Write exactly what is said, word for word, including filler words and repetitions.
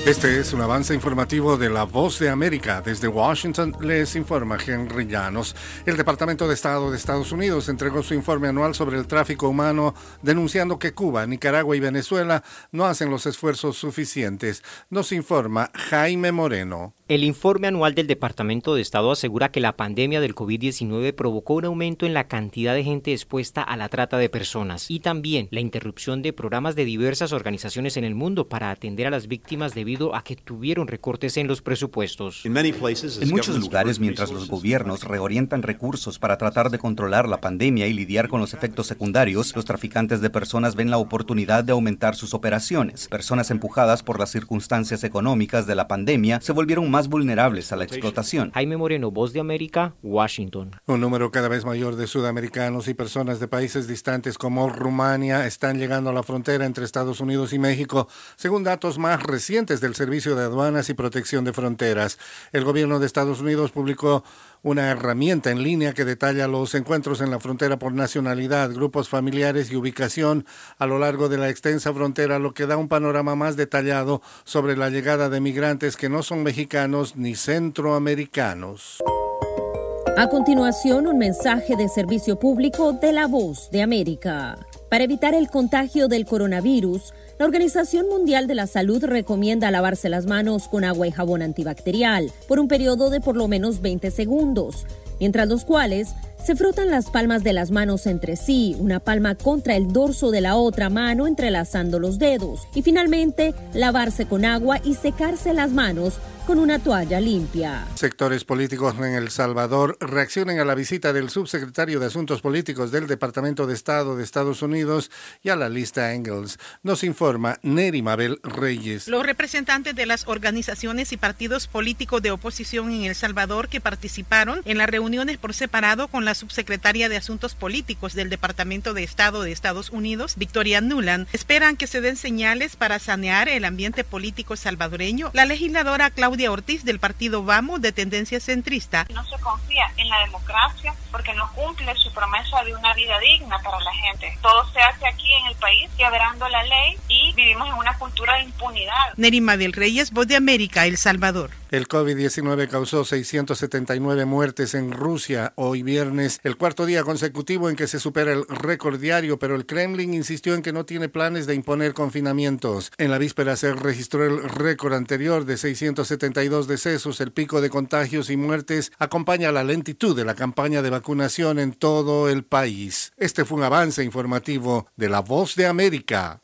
Este es un avance informativo de La Voz de América. Desde Washington les informa Henry Llanos. El Departamento de Estado de Estados Unidos entregó su informe anual sobre el tráfico humano, denunciando que Cuba, Nicaragua y Venezuela no hacen los esfuerzos suficientes. Nos informa Jaime Moreno. El informe anual del Departamento de Estado asegura que la pandemia del COVID diecinueve provocó un aumento en la cantidad de gente expuesta a la trata de personas y también la interrupción de programas de diversas organizaciones en el mundo para atender a las víctimas debido a que tuvieron recortes en los presupuestos. En muchos lugares, mientras los gobiernos reorientan recursos para tratar de controlar la pandemia y lidiar con los efectos secundarios, los traficantes de personas ven la oportunidad de aumentar sus operaciones. Personas empujadas por las circunstancias económicas de la pandemia se volvieron más vulnerables a la explotación. Jaime Moreno, Voz de América, Washington. Un número cada vez mayor de sudamericanos y personas de países distantes como Rumania están llegando a la frontera entre Estados Unidos y México, según datos más recientes del Servicio de Aduanas y Protección de Fronteras. El gobierno de Estados Unidos publicó una herramienta en línea que detalla los encuentros en la frontera por nacionalidad, grupos familiares y ubicación a lo largo de la extensa frontera, lo que da un panorama más detallado sobre la llegada de migrantes que no son mexicanos ni centroamericanos. A continuación, un mensaje de servicio público de La Voz de América. Para evitar el contagio del coronavirus, la Organización Mundial de la Salud recomienda lavarse las manos con agua y jabón antibacterial por un periodo de por lo menos veinte segundos, mientras los cuales se frotan las palmas de las manos entre sí, una palma contra el dorso de la otra mano entrelazando los dedos, y finalmente lavarse con agua y secarse las manos con una toalla limpia. Sectores políticos en El Salvador reaccionan a la visita del subsecretario de Asuntos Políticos del Departamento de Estado de Estados Unidos y a la lista Engels. Nos informa Neri Mabel Reyes. Los representantes de las organizaciones y partidos políticos de oposición en El Salvador que participaron en las reuniones por separado con la subsecretaria de Asuntos Políticos del Departamento de Estado de Estados Unidos, Victoria Nuland, esperan que se den señales para sanear el ambiente político salvadoreño. La legisladora Claudia Claudia Ortiz del partido Vamos, de tendencia centrista. No se confía en la democracia porque no cumple su promesa de una vida digna para la gente. Todo se hace aquí en el país quebrando la ley y vivimos en una cultura de impunidad. Neri Mabel Reyes, Voz de América, El Salvador. El COVID diecinueve causó seiscientas setenta y nueve muertes en Rusia hoy viernes, el cuarto día consecutivo en que se supera el récord diario, pero el Kremlin insistió en que no tiene planes de imponer confinamientos. En la víspera se registró el récord anterior de seiscientos setenta y dos decesos. El pico de contagios y muertes acompaña la lentitud de la campaña de vacunación en todo el país. Este fue un avance informativo de La Voz de América.